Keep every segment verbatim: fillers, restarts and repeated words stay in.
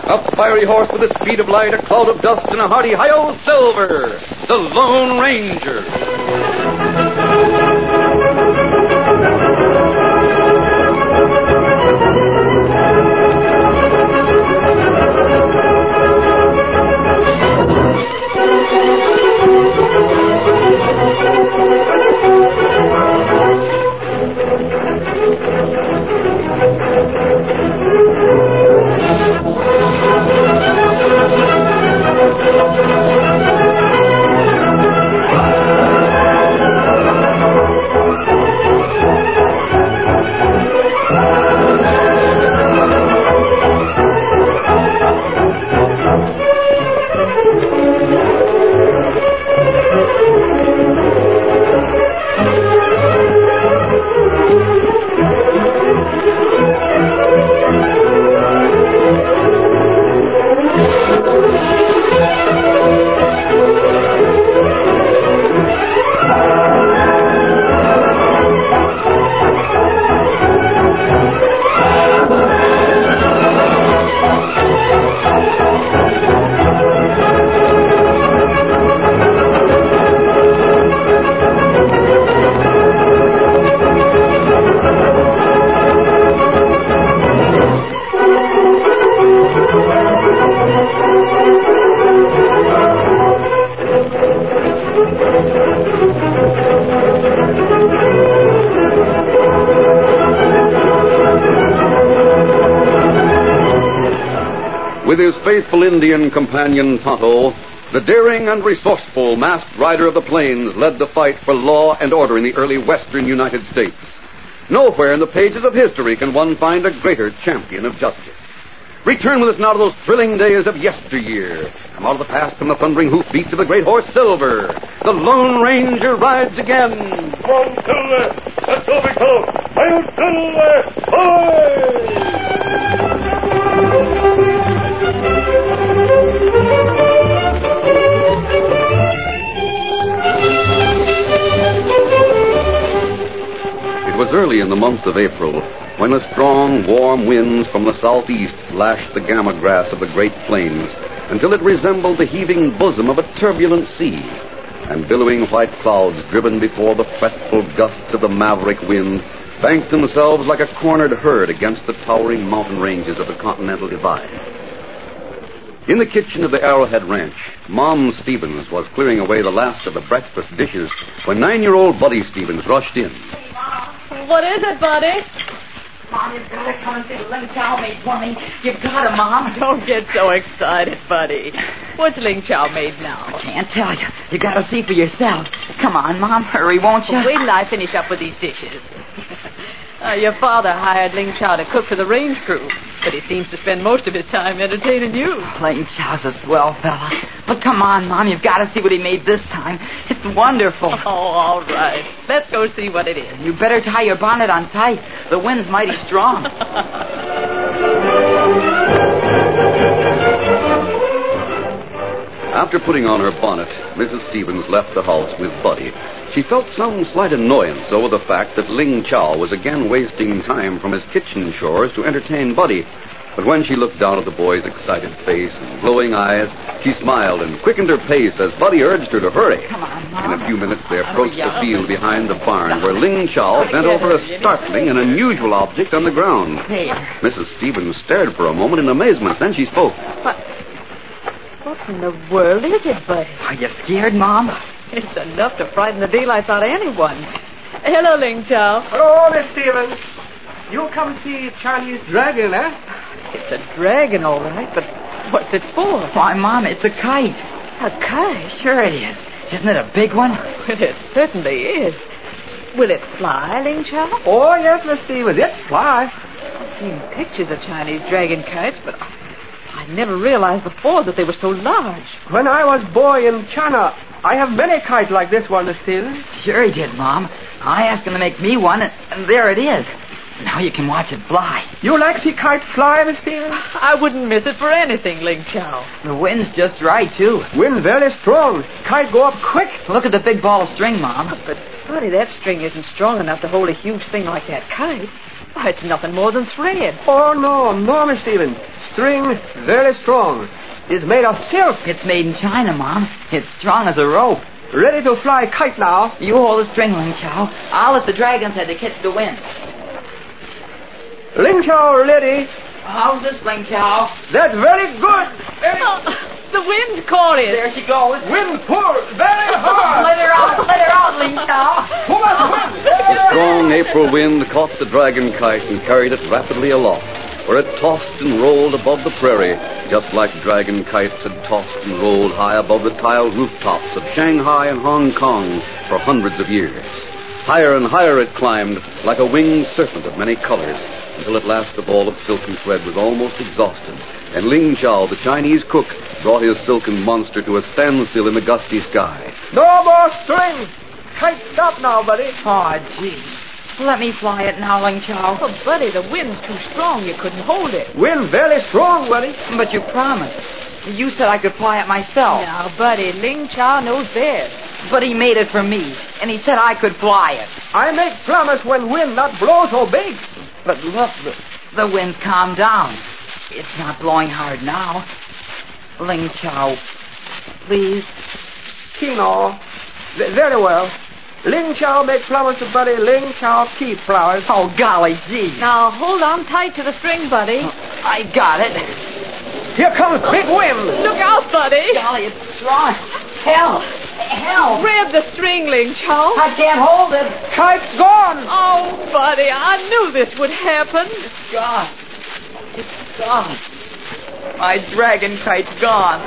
A fiery horse with the speed of light, a cloud of dust, and a hearty hi-yo Silver, the Lone Ranger. With his faithful Indian companion Tonto, the daring and resourceful masked rider of the plains led the fight for law and order in the early western United States. Nowhere in the pages of history can one find a greater champion of justice. Return with us now to those thrilling days of yesteryear. Come out of the past from the thundering hoofbeats of the great horse Silver. The Lone Ranger rides again. Come on, Silver! Let's go, big fellow! Hi-yo, Silver! Hoy! It was early in the month of April when the strong, warm winds from the southeast lashed the gamma grass of the Great Plains until it resembled the heaving bosom of a turbulent sea, and billowing white clouds driven before the fretful gusts of the maverick wind banked themselves like a cornered herd against the towering mountain ranges of the Continental Divide. In the kitchen of the Arrowhead Ranch, Mom Stevens was clearing away the last of the breakfast dishes when nine-year-old Buddy Stevens rushed in. What is it, Buddy? Mom, you've got to come and see Ling Chow made for me. You've got to, Mom. Don't get so excited, Buddy. What's Ling Chow made now? I can't tell you. You got to see for yourself. Come on, Mom. Hurry, won't you? Well, wait till I finish up with these dishes. Uh, your father hired Ling Chow to cook for the range crew, but he seems to spend most of his time entertaining you. Ling Chow's a swell fella. But come on, Mom, you've got to see what he made this time. It's wonderful. Oh, all right. Let's go see what it is. You better tie your bonnet on tight. The wind's mighty strong. After putting on her bonnet, Missus Stevens left the house with Buddy. She felt some slight annoyance over the fact that Ling Chow was again wasting time from his kitchen chores to entertain Buddy. But when she looked down at the boy's excited face and glowing eyes, she smiled and quickened her pace as Buddy urged her to hurry. Come on, Mom. In a few minutes, they approached the field behind the barn where Ling Chow bent over a startling and unusual object on the ground. There. Missus Stevens stared for a moment in amazement. Then she spoke. What? What in the world is it, Buddy? Are you scared, Mom? It's enough to frighten the daylights out of anyone. Hello, Ling Chow. Hello, Miss Stevens. You come see Chinese dragon, eh? It's a dragon, all right, but what's it for? Why, Mom, it's a kite. A kite? Sure it is. Isn't it a big one? Well, it certainly is. Will it fly, Ling Chow? Oh, yes, Miss Stevens, it flies. I've seen pictures of Chinese dragon kites, but I, I never realized before that they were so large. When I was boy in China, I have many kites like this one, Miss Stevens. Sure he did, Mom. I asked him to make me one, and, and there it is. Now you can watch it fly. You like see kite fly, Miss Stevens? I wouldn't miss it for anything, Ling Chow. The wind's just right, too. Wind very strong. Kite go up quick. Look at the big ball of string, Mom. But, Buddy, that string isn't strong enough to hold a huge thing like that kite. Why, it's nothing more than thread. Oh, no, no, Miss Stevens. String very strong. It's made of silk. It's made in China, Mom. It's strong as a rope. Ready to fly kite now. You hold the string, Ling Chao. I'll lift the dragon's head to catch the wind. Ling Chao ready. How's this, Ling Chao? That's very good. Very Oh, the wind's calling. There she goes. Wind pull very hard. Let her out, let her out, Ling Chao. Too much wind. The strong April wind caught the dragon kite and carried it rapidly aloft, where it tossed and rolled above the prairie, just like dragon kites had tossed and rolled high above the tiled rooftops of Shanghai and Hong Kong for hundreds of years. Higher and higher it climbed, like a winged serpent of many colors, until at last the ball of silken thread was almost exhausted, and Ling Chao, the Chinese cook, brought his silken monster to a standstill in the gusty sky. No more string. Kite stop now, buddy. Oh, gee. Let me fly it now, Ling Chao. Oh, Buddy, the wind's too strong. You couldn't hold it. Wind very strong, buddy. But you promised. You said I could fly it myself. Now, Buddy, Ling Chao knows best. But he made it for me, and he said I could fly it. I make promise when wind not blow so big. But look, the, the wind's calmed down. It's not blowing hard now. Ling Chao, please. Kino. V- very well. Ling Chao make promise to buddy. Ling Chao keep flowers. Oh, golly gee. Now, hold on tight to the string, Buddy. I got it. Here comes big wind. Look out, Buddy. Golly, it's strong. Hell, hell. Grab the string, Ling Chao. I can't hold it. Kite's gone. Oh, Buddy, I knew this would happen. It's gone. It's gone. My dragon kite's gone.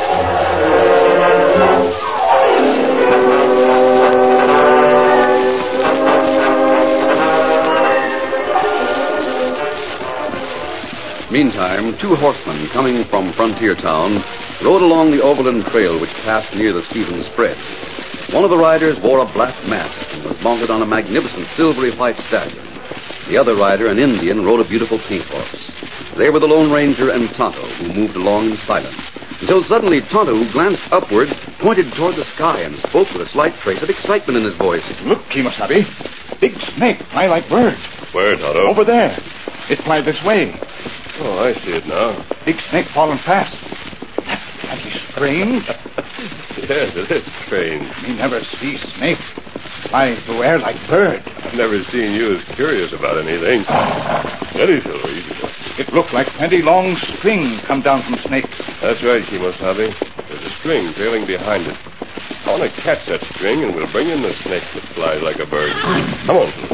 Meantime, two horsemen coming from Frontier Town rode along the overland trail which passed near the Stevens Spread. One of the riders wore a black mask and was mounted on a magnificent silvery white stallion. The other rider, an Indian, rode a beautiful paint horse. They were the Lone Ranger and Tonto, who moved along in silence, until suddenly Tonto, who glanced upward, pointed toward the sky and spoke with a slight trace of excitement in his voice. Look, Kemosabe. Big snake fly like bird. Where, Tonto? Over there. It fly this way. Oh, I see it now. Big snake falling fast. That's mighty strange. Yes, it is strange. Me never see snake fly through air like bird. I've never seen you as curious about anything. Steady, Silver. Easy. It look like plenty long string come down from snake. That's right, Kemosabe. There's a string trailing behind it. I want to catch that string, and we'll bring in the snake that flies like a bird. Come on, Silver.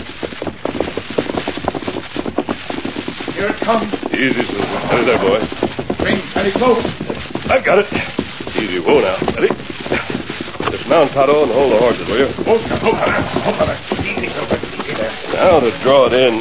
Here it comes. Easy, Silver. Steady there, boy. String very close. I've got it. Easy. Whoa now. Steady. Dismount, Tonto, and hold the horses, will you? Oh, oh, oh, oh, easy, Silver. Easy there. Now to draw it in.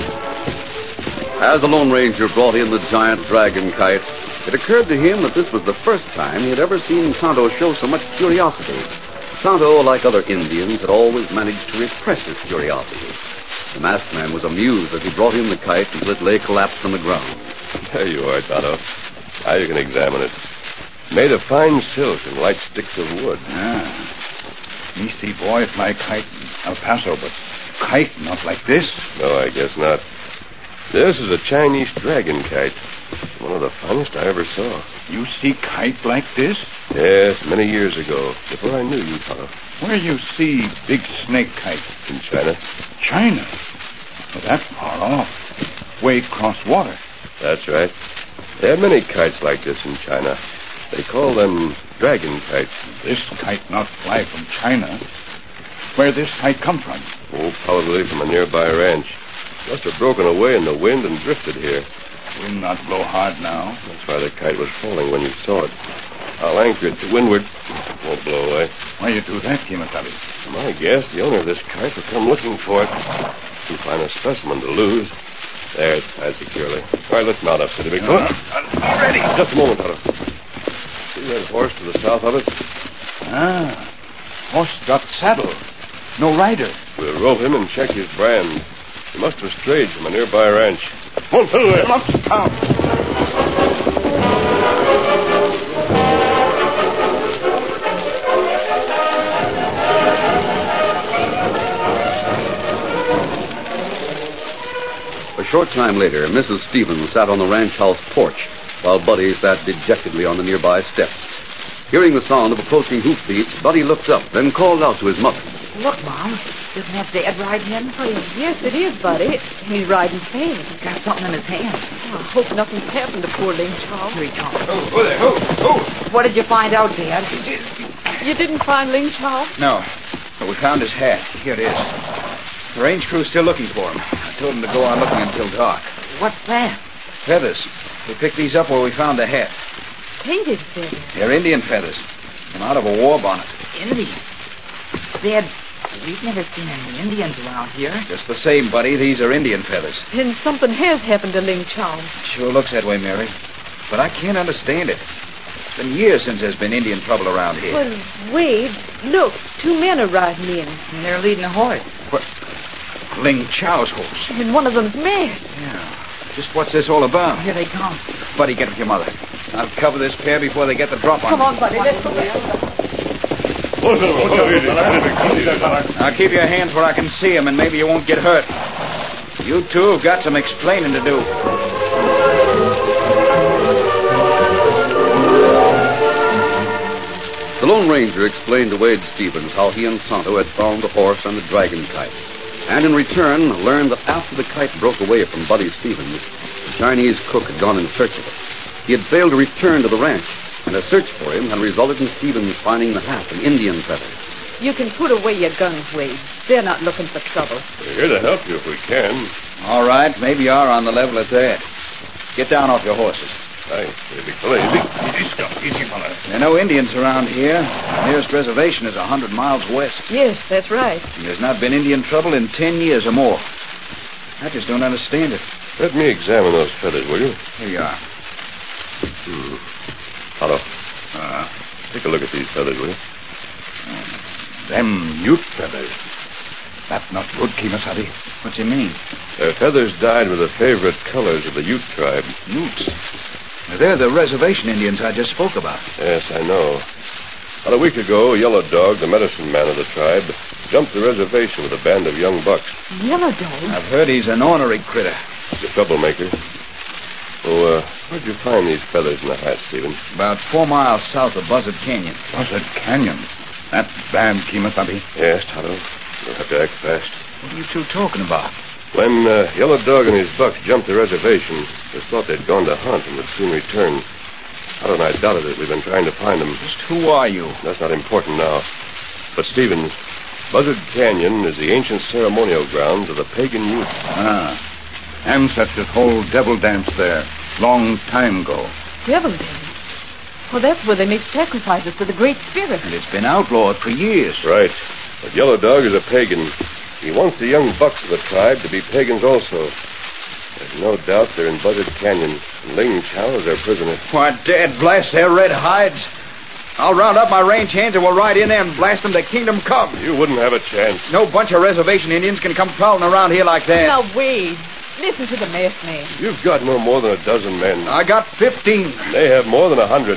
As the Lone Ranger brought in the giant dragon kite, it occurred to him that this was the first time he had ever seen Tonto show so much curiosity. Tonto, like other Indians, had always managed to repress his curiosity. The masked man was amused as he brought in the kite until it lay collapsed on the ground. There you are, Tonto. Now you can examine it. Made of fine silk and light sticks of wood. Ah. Me see boy fly kite in El Paso, but kite not like this. No, I guess not. This is a Chinese dragon kite. One of the finest I ever saw. You see kite like this? Yes, many years ago, before I knew you, Tonto. Where you see big snake kite? In China. China? Well, that's far off. Way across water. That's right. There are many kites like this in China. They call them dragon kites. This kite not fly from China. Where this kite come from? Oh, probably from a nearby ranch. Must have broken away in the wind and drifted here. Wind not blow hard now. That's why the kite was falling when you saw it. I'll anchor it to windward. It won't blow away. Why you do that, Kemosabe? My guess, the owner of this kite will come looking for it. He'll find a specimen to lose. There, it's tied securely. All right, let's mount up, City Big. Come on. Uh, already. Just a moment, Tonto. See that horse to the south of us? Ah. Horse got saddle. No rider. We'll rope him and check his brand. He must have strayed from a nearby ranch. Come on, Silver. Come up to town. A short time later, Missus Stevens sat on the ranch house porch while Buddy sat dejectedly on the nearby steps. Hearing the sound of approaching hoofbeats, Buddy looked up, then called out to his mother. Look, Mom. Isn't that Dad riding in? Oh, yes, it is, Buddy. He's riding fast. He's got something in his hand. Oh, I hope nothing's happened to poor Ling Chao. Here he comes. Oh, oh there. Oh, oh. What did you find out, Dad? You didn't find Ling Chao? No, but we found his hat. Here it is. The range crew's still looking for him. I told them to go on looking until dark. What's that? Feathers. We picked these up where we found the hat. Painted feathers. They're Indian feathers. Came out of a war bonnet. Indian. Dad, we've never seen any Indians around here. Just the same, Buddy. These are Indian feathers. Then something has happened to Ling Chao. Sure looks that way, Mary. But I can't understand it. It's been years since there's been Indian trouble around here. Well, Wade, look, two men are riding in. And they're leading a horse. What? Ling Chao's horse. And one of them's masked. Yeah. Just what's this all about? Here they come. Buddy, get with your mother. I'll cover this pair before they get the drop on Come me. on, Buddy, let's go. Now keep your hands where I can see them, and maybe you won't get hurt. You two have got some explaining to do. The Lone Ranger explained to Wade Stevens how he and Tonto had found the horse and the dragon kite, and in return learned that after the kite broke away from Buddy Stevens, the Chinese cook had gone in search of it. He had failed to return to the ranch, and a search for him had resulted in Stevens finding the hat and Indian feathers. You can put away your guns, Wade. They're not looking for trouble. We're here to help you if we can. All right, maybe you are on the level at that. Get down off your horses. Thanks, baby fella. Easy. Easy, Scott. Easy, fella. There are no Indians around here. The nearest reservation is a hundred miles west. Yes, that's right. And there's not been Indian trouble in ten years or more. I just don't understand it. Let me examine those feathers, will you? Here you are. Hmm. Otto, Uh, take a look at these feathers, will you? them Ute feathers. That's not good, Kimasabi. What's he mean? Their feathers dyed with the favorite colors of the Ute tribe. Utes. They're the reservation Indians I just spoke about. Yes, I know. About a week ago, Yellow Dog, the medicine man of the tribe, jumped the reservation with a band of young bucks. Yellow Dog? I've heard he's an ornery critter. He's a troublemaker. Oh, uh, where'd you find these feathers in the hat, Stephen? About four miles south of Buzzard Canyon. Buzzard Canyon? That's bad, Kimasabi. Yes, Tonto. You'll have to act fast. What are you two talking about? When uh, Yellow Dog and his bucks jumped the reservation, we thought they'd gone to hunt and would soon return. Tonto and I doubted it. We've been trying to find them. Just who are you? That's not important now. But, Stevens, Buzzard Canyon is the ancient ceremonial grounds of the pagan Utes. Ah. Ancestors hold devil dance there. Long time ago. Devil dance? Well, that's where they make sacrifices to the Great Spirit. And it's been outlawed for years. Right. But Yellow Dog is a pagan. He wants the young bucks of the tribe to be pagans also. There's no doubt they're in Buzzard Canyon, and Ling Chao is their prisoner. Why, Dad blast their red hides. I'll round up my range hands and we'll ride in there and blast them to kingdom come. You wouldn't have a chance. No bunch of reservation Indians can come prowling around here like that. Now, Wade, listen to the masked man. You've got no more than a dozen men. I got fifteen. They have more than a hundred.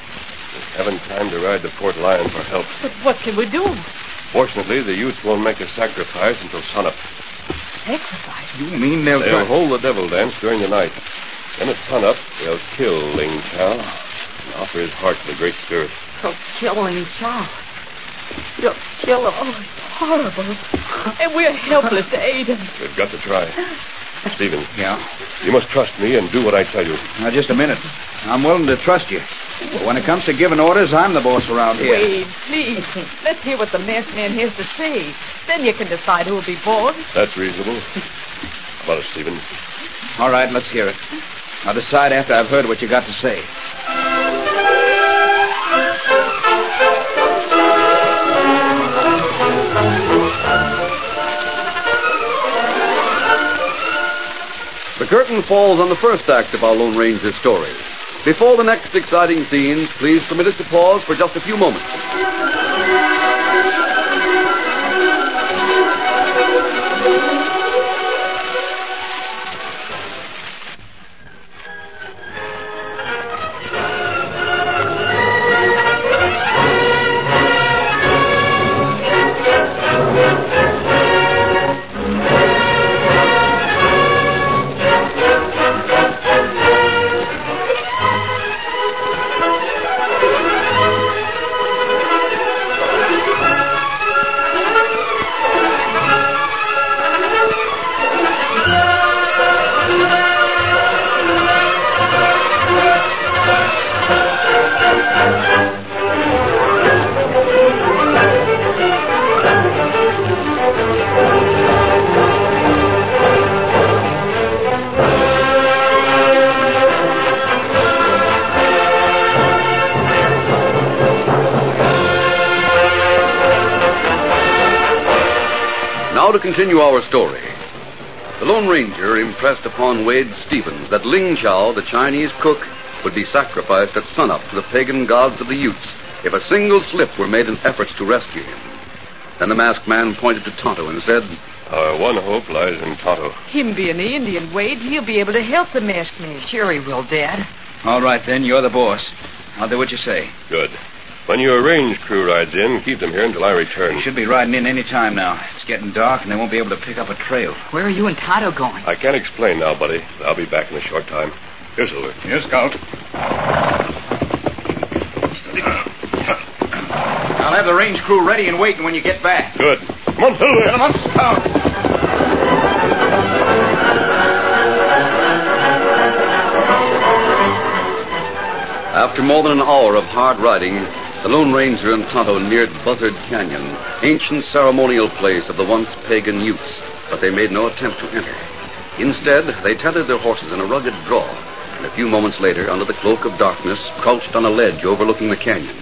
We haven't time to ride to Fort Lyon for help. But what can we do? Fortunately, the Utes won't make a sacrifice until sunup. Sacrifice? You mean they'll... They'll try- hold the devil dance during the night. Then at sunup, they'll kill Ling Chao and offer his heart to the Great Spirit. So killing Chao. You'll kill him. Oh, it's horrible. And we're helpless to aid him. We've got to try. Stephen, Yeah. you must trust me and do what I tell you. Now, just a minute. I'm willing to trust you. But when it comes to giving orders, I'm the boss around here. Wade, please. Let's hear what the masked man has to say. Then you can decide who'll be boss. That's reasonable. How about it, Stephen? All right, let's hear it. I'll decide after I've heard what you got to say. The curtain falls on the first act of our Lone Ranger story. Before the next exciting scenes, please permit us to pause for just a few moments. Now to continue our story. The Lone Ranger impressed upon Wade Stevens that Ling Chow, the Chinese cook, would be sacrificed at sunup to the pagan gods of the Utes if a single slip were made in efforts to rescue him. Then the masked man pointed to Tonto and said, Our one hope lies in Tonto. Him being the Indian, Wade, he'll be able to help the masked man. Sure he will, Dad. All right, then. You're the boss. I'll do what you say. Good. When your range crew rides in, keep them here until I return. They should be riding in any time now. It's getting dark, and they won't be able to pick up a trail. Where are you and Tonto going? I can't explain now, buddy. I'll be back in a short time. Here, Silver. Here, Scout. I'll have the range crew ready and waiting when you get back. Good. Come on, Silver. Come on, Scout. After more than an hour of hard riding, the Lone Ranger and Tonto neared Buzzard Canyon, ancient ceremonial place of the once pagan Utes, but they made no attempt to enter. Instead, they tethered their horses in a rugged draw, and a few moments later, under the cloak of darkness, crouched on a ledge overlooking the canyon.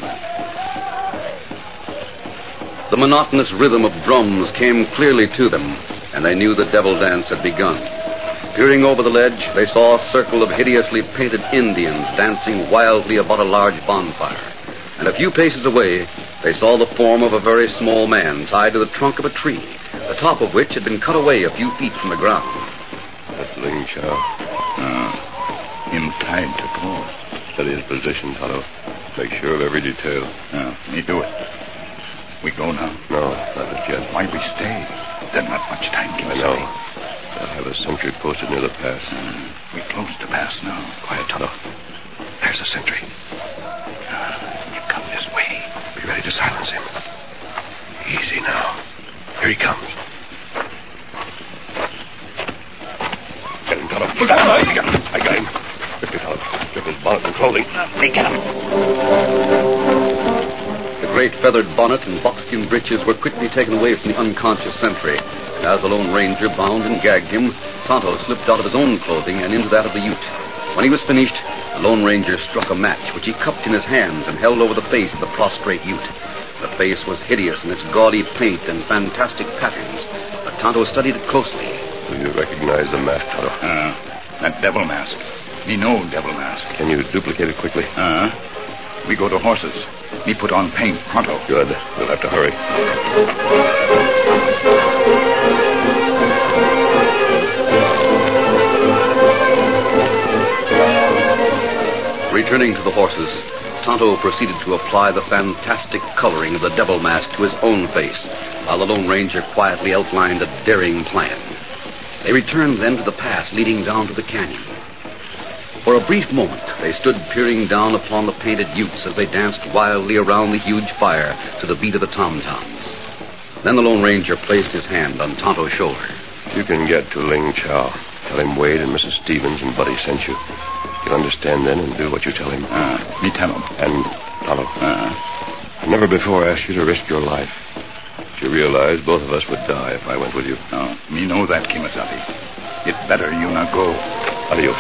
The monotonous rhythm of drums came clearly to them, and they knew the devil dance had begun. Peering over the ledge, they saw a circle of hideously painted Indians dancing wildly about a large bonfire. And a few paces away, they saw the form of a very small man tied to the trunk of a tree, the top of which had been cut away a few feet from the ground. That's Ling Chow. Ah, him tied to post. Study his position, Tonto. Make sure of every detail. Ah, me do it. We go now? No, not as yet. Why we stay? There's not much time, I know. I have a sentry posted near the pass. Mm, we're close to pass now. Quiet, Tonto. There's a sentry. Ah, you come this way. Be ready to silence him. Easy now. Here he comes. Get him, Tonto. Look out! I got him. I got him. Quickly, Tonto. Strip his bonnet and clothing. Me get him. The great feathered bonnet and buckskin breeches were quickly taken away from the unconscious sentry. As the Lone Ranger bound and gagged him, Tonto slipped out of his own clothing and into that of the Ute. When he was finished, the Lone Ranger struck a match, which he cupped in his hands and held over the face of the prostrate Ute. The face was hideous in its gaudy paint and fantastic patterns, but Tonto studied it closely. Do you recognize the mask, Tonto? Uh, that devil mask. Me know devil mask. Can you duplicate it quickly? Uh, we go to horses. Me put on paint pronto. Good. We'll have to hurry. Returning to the horses, Tonto proceeded to apply the fantastic coloring of the devil mask to his own face, while the Lone Ranger quietly outlined a daring plan. They returned then to the pass leading down to the canyon. For a brief moment, they stood peering down upon the painted Utes as they danced wildly around the huge fire to the beat of the tom-toms. Then the Lone Ranger placed his hand on Tonto's shoulder. You can get to Ling Chow. Tell him Wade and Missus Stevens and Buddy sent you. He'll understand then and do what you tell him. Uh, me tell him. And, Tonto, Uh, I never before asked you to risk your life. You realize both of us would die if I went with you. no, me know that, Kimasabi. It better you not go. Adios.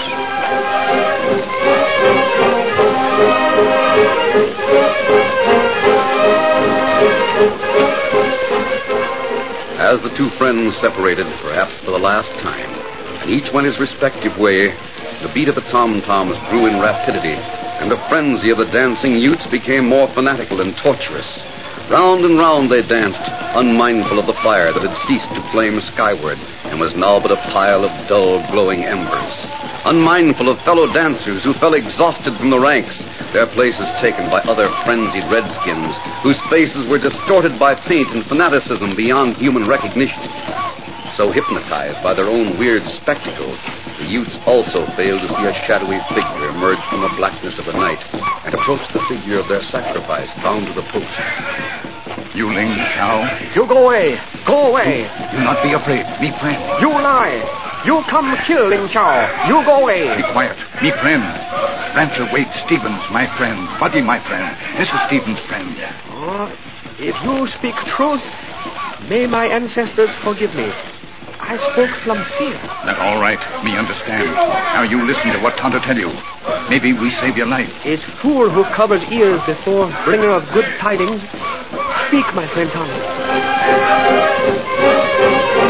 As the two friends separated, perhaps for the last time, and each went his respective way, the beat of the tom-toms grew in rapidity, and the frenzy of the dancing Utes became more fanatical and torturous. Round and round they danced, unmindful of the fire that had ceased to flame skyward and was now but a pile of dull, glowing embers. Unmindful of fellow dancers who fell exhausted from the ranks, their places taken by other frenzied redskins whose faces were distorted by paint and fanaticism beyond human recognition. So hypnotized by their own weird spectacle, the Utes also failed to see a shadowy figure emerge from the blackness of the night and approach the figure of their sacrifice bound to the post. You Ling Chow, You go away. Go away. you not be afraid. Me friend. You lie. You come kill Ling Chow. You go Be away. quiet. Me friend. Rancher Wade Stevens, my friend. Buddy, my friend. Missus Stevens' friend. Oh, if you speak truth, may my ancestors forgive me. I spoke from fear. That all right. Me understand. Now you listen to what Tonto tell you. Maybe we save your life. Is fool who covers ears before bringer of good tidings. Speak, my friend Tonto.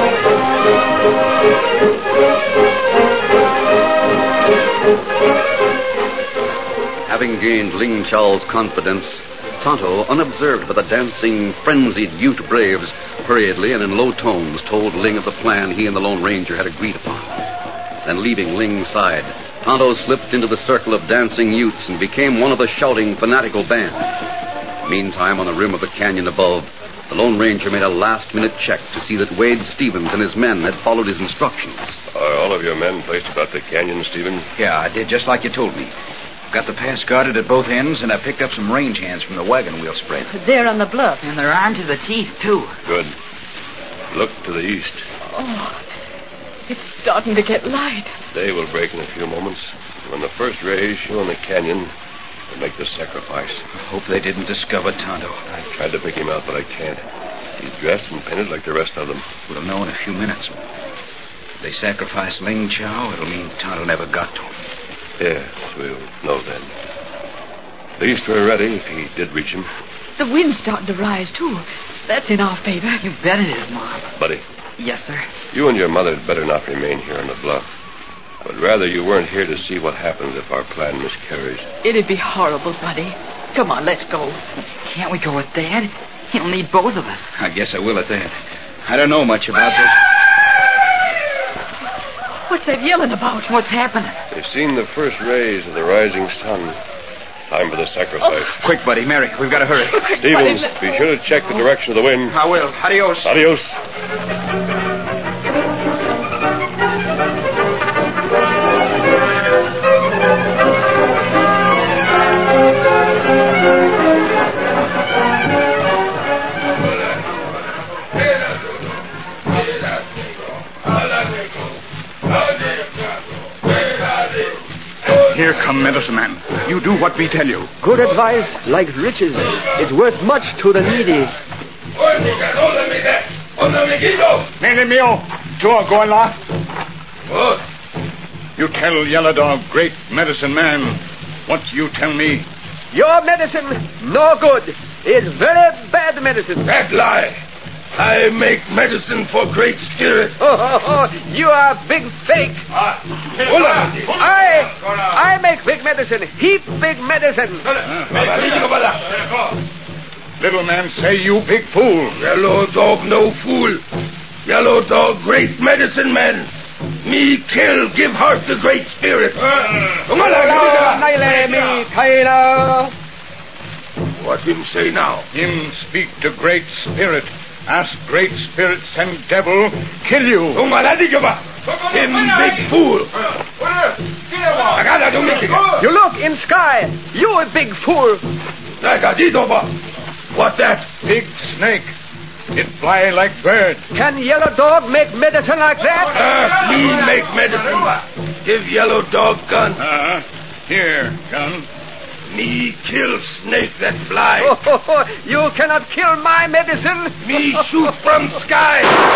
Having gained Ling Chao's confidence, Tonto, unobserved by the dancing, frenzied Ute braves, hurriedly and in low tones told Ling of the plan he and the Lone Ranger had agreed upon. Then, leaving Ling's side, Tonto slipped into the circle of dancing Utes and became one of the shouting, fanatical band. Meantime, on the rim of the canyon above, the Lone Ranger made a last-minute check to see that Wade Stevens and his men had followed his instructions. Are all of your men placed about the canyon, Stevens? Yeah, I did just like you told me. Got the pass guarded at both ends, and I picked up some range hands from the wagon wheel spread. They're on the bluff. And they're armed to the teeth, too. Good. Look to the east. Oh, it's starting to get light. Day will break in a few moments. When the first rays show in the canyon, we'll make the sacrifice. I hope they didn't discover Tonto. I tried to pick him out, but I can't. He's dressed and painted like the rest of them. We'll know in a few minutes. If they sacrifice Ling Chao, it'll mean Tonto never got to him. Yes, we'll know then. At least we're ready if he did reach him. The wind's starting to rise, too. That's in our favor. You bet it is, Mom. Buddy, Yes, sir. you and your mother had better not remain here on the bluff. But rather you weren't here to see what happens if our plan miscarries. It'd be horrible, Buddy. Come on, let's go. Can't we go with Dad? He'll need both of us. I guess I will at that. I don't know much about this. What's that yelling about? What's happening? They've seen the first rays of the rising sun. It's time for the sacrifice. Oh. Quick, buddy, Mary, we've got to hurry. Stevens, be sure to check the direction of the wind. I will. Adios. Adios. Here come medicine man. You do what we tell you. Good advice, like riches. It's worth much to the needy. Nene mio, tuo gola. What? You tell Yellow Dog, great medicine man, what you tell me. Your medicine, no good. It's very bad medicine. That lie. I make medicine for great spirit. Oh, oh, oh, you are big fake. I, I make big medicine. Heap big medicine. Little man say you big fool. Yellow Dog no fool. Yellow Dog great medicine man. Me kill give heart to great spirit. What him say now? Him speak to great spirit. Ask great spirit send devil kill you. Him big fool. You look in sky. You a big fool. What that? Big snake. It fly like bird. Can Yellow Dog make medicine like that? Uh, me make medicine. Give Yellow Dog gun. Uh, here, gun. Me kill snake that fly. Oh, oh, oh, you cannot kill my medicine. Me shoot from sky.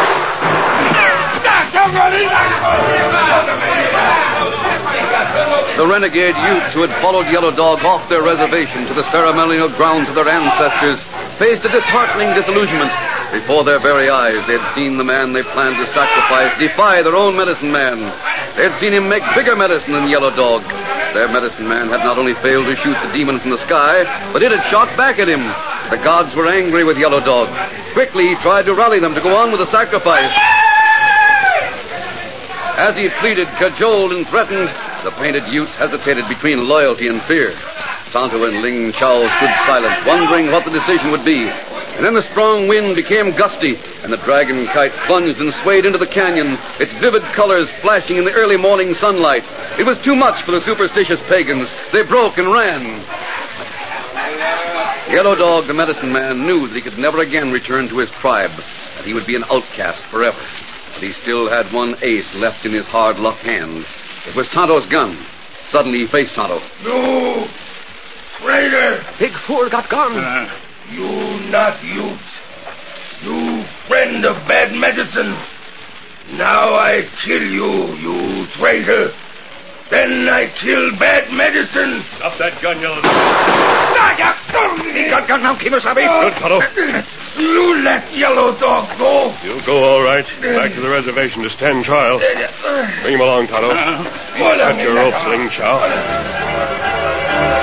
The renegade Utes who had followed Yellow Dog off their reservation to the ceremonial grounds of their ancestors faced a disheartening disillusionment. Before their very eyes, they had seen the man they planned to sacrifice defy their own medicine man. They had seen him make bigger medicine than Yellow Dog. Their medicine man had not only failed to shoot the demon from the sky, but it had shot back at him. The gods were angry with Yellow Dog. Quickly, he tried to rally them to go on with the sacrifice. As he pleaded, cajoled, and threatened, the painted Utes hesitated between loyalty and fear. Tonto and Ling Chao stood silent, wondering what the decision would be. And then the strong wind became gusty, and the dragon kite plunged and swayed into the canyon, its vivid colors flashing in the early morning sunlight. It was too much for the superstitious pagans. They broke and ran. Yellow Dog, the medicine man, knew that he could never again return to his tribe, that he would be an outcast forever. But he still had one ace left in his hard-luck hand. It was Tonto's gun. Suddenly he faced Tonto. No! Traitor! Big fool got gun. Uh, You not youth. You friend of bad medicine. Now I kill you, you traitor. Then I kill bad medicine. Drop that gun, Yellow Dog. He got gun now, Kemosabe. Good fellow. You let Yellow Dog go. You'll go all right. Back to the reservation to stand trial. Bring him along, Tonto. Cut your ropes, Ling Chow.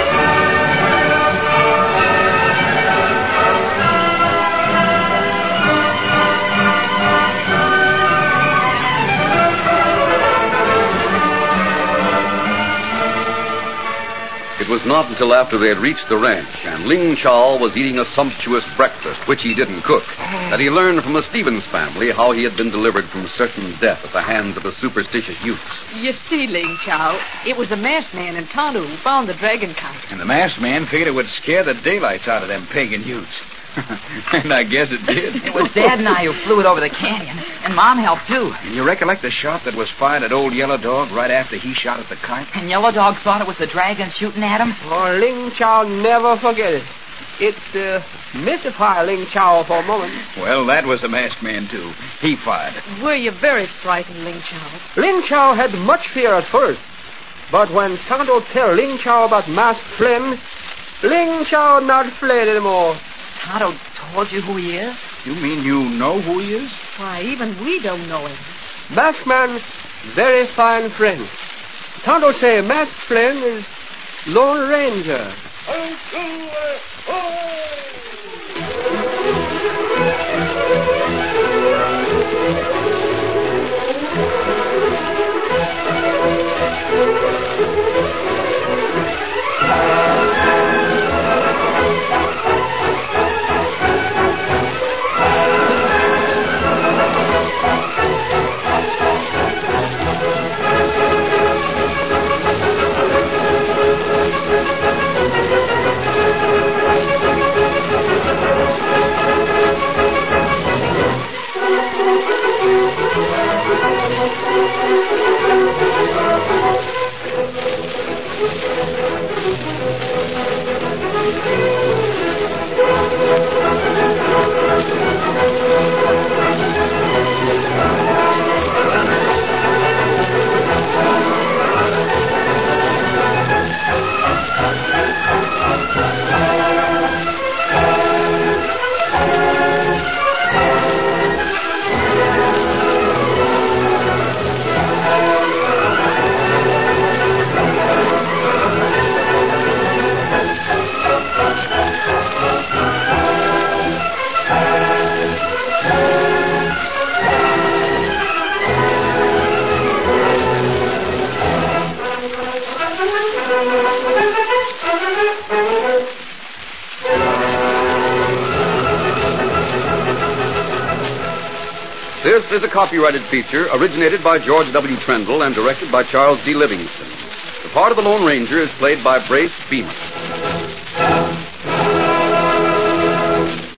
It was not until after they had reached the ranch and Ling Chow was eating a sumptuous breakfast, which he didn't cook, that he learned from the Stevens family how he had been delivered from certain death at the hands of the superstitious Utes. You see, Ling Chow, it was the masked man in Tonto who found the dragon kite. And the masked man figured it would scare the daylights out of them pagan Utes. And I guess it did. It was Dad and I who flew it over the canyon, and Mom helped too. And you recollect the shot that was fired at old Yellow Dog right after he shot at the kite? And Yellow Dog thought it was the dragon shooting at him? Oh, Ling Chow never forget it. It uh, mystified Ling Chow for a moment. Well, that was the masked man, too. He fired it. Were you very frightened, Ling Chow? Ling Chow had much fear at first, but when Tonto tell Ling Chow about Masked Flynn, Ling Chow not afraid anymore. Tonto told you who he is? You mean you know who he is? Why, even we don't know him. Masked man, very fine friend. Tonto say Masked Flynn is Lone Ranger. This is a copyrighted feature originated by George W. Trendle and directed by Charles D. Livingston. The part of the Lone Ranger is played by Brace Beeman.